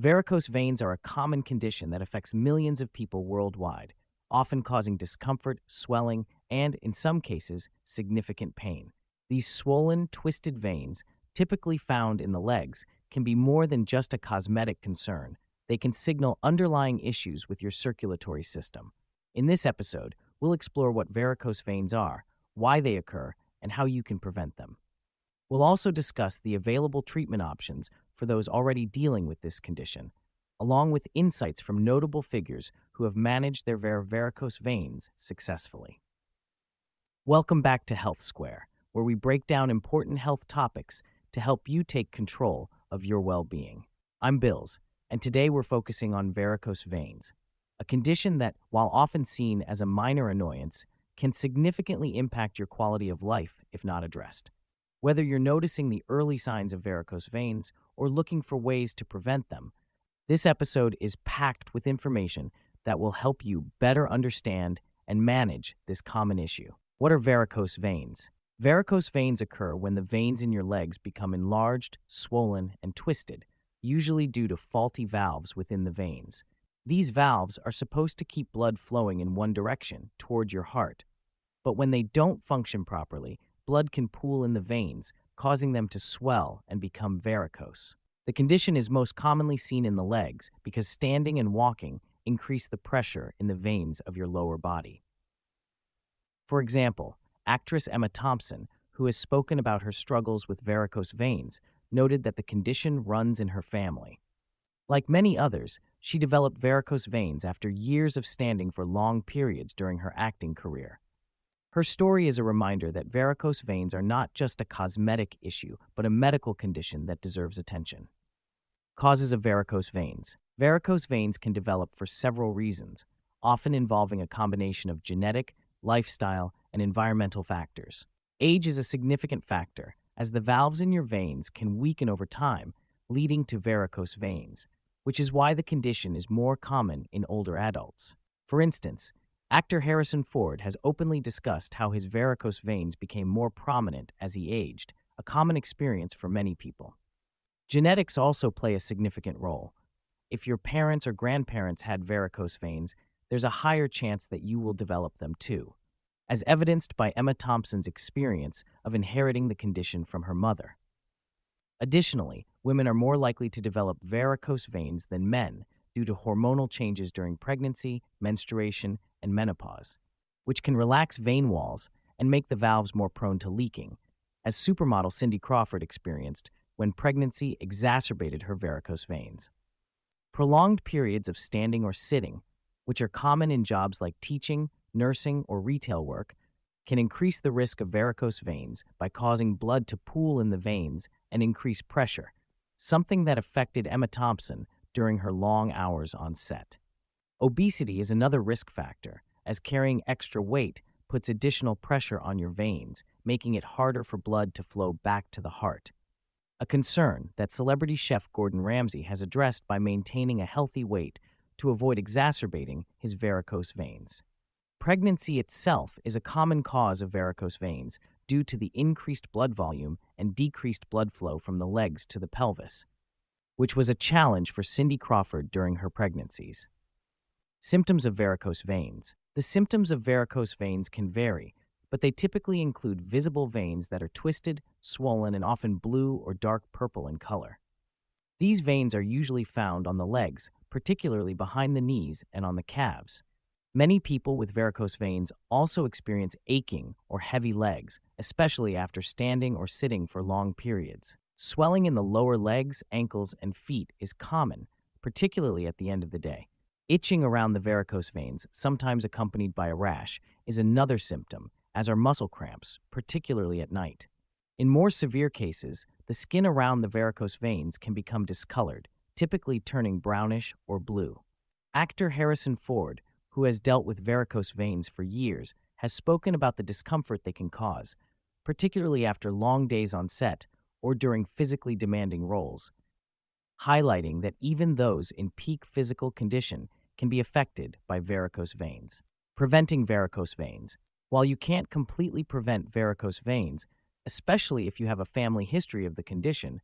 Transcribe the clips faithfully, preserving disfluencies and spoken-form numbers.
Varicose veins are a common condition that affects millions of people worldwide, often causing discomfort, swelling, and, in some cases, significant pain. These swollen, twisted veins, typically found in the legs, can be more than just a cosmetic concern. They can signal underlying issues with your circulatory system. In this episode, we'll explore what varicose veins are, why they occur, and how you can prevent them. We'll also discuss the available treatment options for those already dealing with this condition, along with insights from notable figures who have managed their var- varicose veins successfully. Welcome back to Health Square, where we break down important health topics to help you take control of your well-being. I'm Bills, and today we're focusing on varicose veins, a condition that, while often seen as a minor annoyance, can significantly impact your quality of life if not addressed. Whether you're noticing the early signs of varicose veins or looking for ways to prevent them, this episode is packed with information that will help you better understand and manage this common issue. What are varicose veins? Varicose veins occur when the veins in your legs become enlarged, swollen, and twisted, usually due to faulty valves within the veins. These valves are supposed to keep blood flowing in one direction, toward your heart. But when they don't function properly, blood can pool in the veins, causing them to swell and become varicose. The condition is most commonly seen in the legs because standing and walking increase the pressure in the veins of your lower body. For example, actress Emma Thompson, who has spoken about her struggles with varicose veins, noted that the condition runs in her family. Like many others, she developed varicose veins after years of standing for long periods during her acting career. Her story is a reminder that varicose veins are not just a cosmetic issue, but a medical condition that deserves attention. Causes of varicose veins. Varicose veins can develop for several reasons, often involving a combination of genetic, lifestyle, and environmental factors. Age is a significant factor, as the valves in your veins can weaken over time, leading to varicose veins, which is why the condition is more common in older adults. For instance, actor Harrison Ford has openly discussed how his varicose veins became more prominent as he aged, a common experience for many people. Genetics also play a significant role. If your parents or grandparents had varicose veins, there's a higher chance that you will develop them too, as evidenced by Emma Thompson's experience of inheriting the condition from her mother. Additionally, women are more likely to develop varicose veins than men due to hormonal changes during pregnancy, menstruation, and menopause, which can relax vein walls and make the valves more prone to leaking, as supermodel Cindy Crawford experienced when pregnancy exacerbated her varicose veins. Prolonged periods of standing or sitting, which are common in jobs like teaching, nursing, or retail work, can increase the risk of varicose veins by causing blood to pool in the veins and increase pressure, something that affected Emma Thompson during her long hours on set. Obesity is another risk factor, as carrying extra weight puts additional pressure on your veins, making it harder for blood to flow back to the heart. A concern that celebrity chef Gordon Ramsay has addressed by maintaining a healthy weight to avoid exacerbating his varicose veins. Pregnancy itself is a common cause of varicose veins due to the increased blood volume and decreased blood flow from the legs to the pelvis, which was a challenge for Cindy Crawford during her pregnancies. Symptoms of varicose veins. The symptoms of varicose veins can vary, but they typically include visible veins that are twisted, swollen, and often blue or dark purple in color. These veins are usually found on the legs, particularly behind the knees and on the calves. Many people with varicose veins also experience aching or heavy legs, especially after standing or sitting for long periods. Swelling in the lower legs, ankles, and feet is common, particularly at the end of the day. Itching around the varicose veins, sometimes accompanied by a rash, is another symptom, as are muscle cramps, particularly at night. In more severe cases, the skin around the varicose veins can become discolored, typically turning brownish or blue. Actor Harrison Ford, who has dealt with varicose veins for years, has spoken about the discomfort they can cause, particularly after long days on set or during physically demanding roles, highlighting that even those in peak physical condition can be affected by varicose veins. Preventing varicose veins. While you can't completely prevent varicose veins, especially if you have a family history of the condition,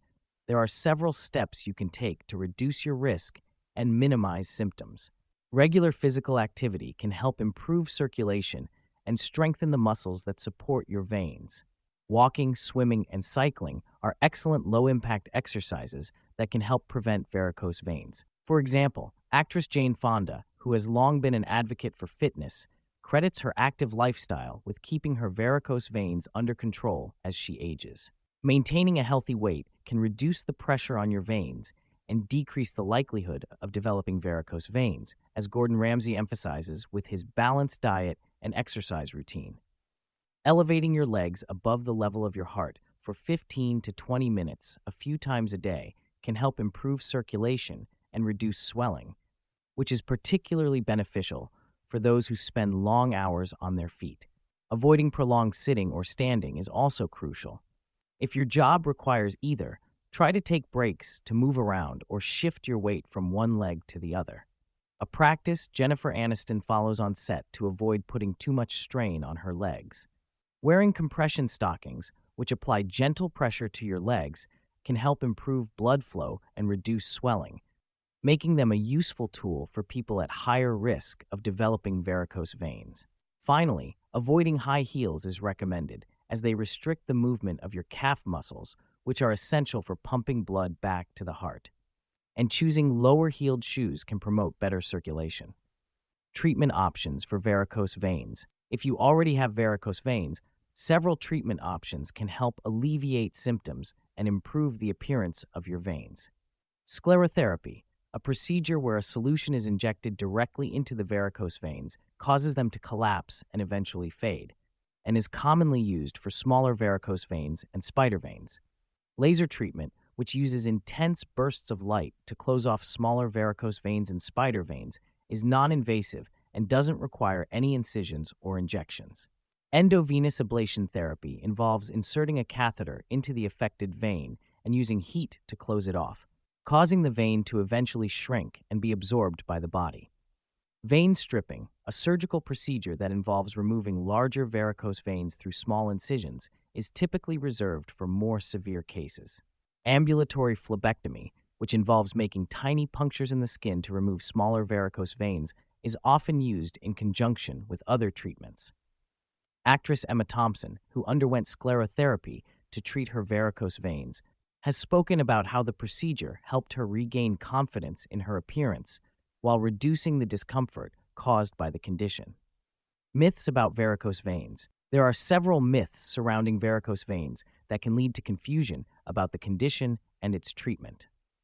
there are several steps you can take to reduce your risk and minimize symptoms. Regular physical activity can help improve circulation and strengthen the muscles that support your veins. Walking, swimming, and cycling are excellent low-impact exercises that can help prevent varicose veins. For example, actress Jane Fonda, who has long been an advocate for fitness, credits her active lifestyle with keeping her varicose veins under control as she ages. Maintaining a healthy weight can reduce the pressure on your veins and decrease the likelihood of developing varicose veins, as Gordon Ramsay emphasizes with his balanced diet and exercise routine. Elevating your legs above the level of your heart for fifteen to twenty minutes a few times a day can help improve circulation and reduce swelling, which is particularly beneficial for those who spend long hours on their feet. Avoiding prolonged sitting or standing is also crucial. If your job requires either, try to take breaks to move around or shift your weight from one leg to the other. A practice Jennifer Aniston follows on set to avoid putting too much strain on her legs. Wearing compression stockings, which apply gentle pressure to your legs, can help improve blood flow and reduce swelling, making them a useful tool for people at higher risk of developing varicose veins. Finally, avoiding high heels is recommended, as they restrict the movement of your calf muscles, which are essential for pumping blood back to the heart. And choosing lower-heeled shoes can promote better circulation. Treatment options for varicose veins. If you already have varicose veins, several treatment options can help alleviate symptoms and improve the appearance of your veins. Sclerotherapy, a procedure where a solution is injected directly into the varicose veins, causes them to collapse and eventually fade, and is commonly used for smaller varicose veins and spider veins. Laser treatment, which uses intense bursts of light to close off smaller varicose veins and spider veins, is non-invasive and doesn't require any incisions or injections. Endovenous ablation therapy involves inserting a catheter into the affected vein and using heat to close it off, causing the vein to eventually shrink and be absorbed by the body. Vein stripping, a surgical procedure that involves removing larger varicose veins through small incisions, is typically reserved for more severe cases. Ambulatory phlebectomy, which involves making tiny punctures in the skin to remove smaller varicose veins, is often used in conjunction with other treatments. Actress Emma Thompson, who underwent sclerotherapy to treat her varicose veins, has spoken about how the procedure helped her regain confidence in her appearance while reducing the discomfort caused by the condition. Myths about varicose veins. There are several myths surrounding varicose veins that can lead to confusion about the condition and its treatment.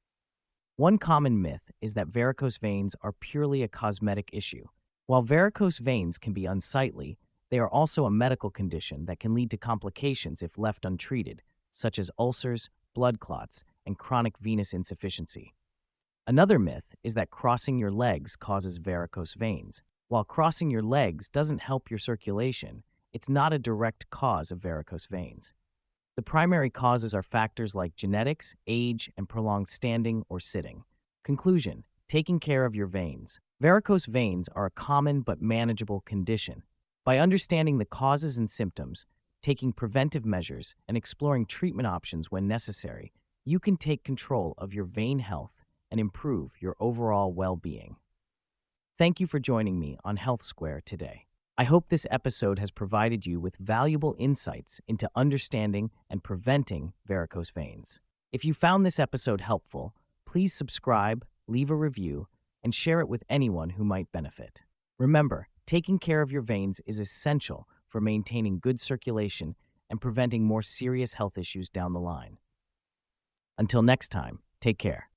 One common myth is that varicose veins are purely a cosmetic issue. While varicose veins can be unsightly, they are also a medical condition that can lead to complications if left untreated, such as ulcers, blood clots, and chronic venous insufficiency. Another myth is that crossing your legs causes varicose veins. While crossing your legs doesn't help your circulation, it's not a direct cause of varicose veins. The primary causes are factors like genetics, age, and prolonged standing or sitting. Conclusion: taking care of your veins. Varicose veins are a common but manageable condition. By understanding the causes and symptoms, taking preventive measures, and exploring treatment options when necessary, you can take control of your vein health and improve your overall well-being. Thank you for joining me on Health Square today. I hope this episode has provided you with valuable insights into understanding and preventing varicose veins. If you found this episode helpful, please subscribe, leave a review, and share it with anyone who might benefit. Remember, taking care of your veins is essential for maintaining good circulation and preventing more serious health issues down the line. Until next time, take care.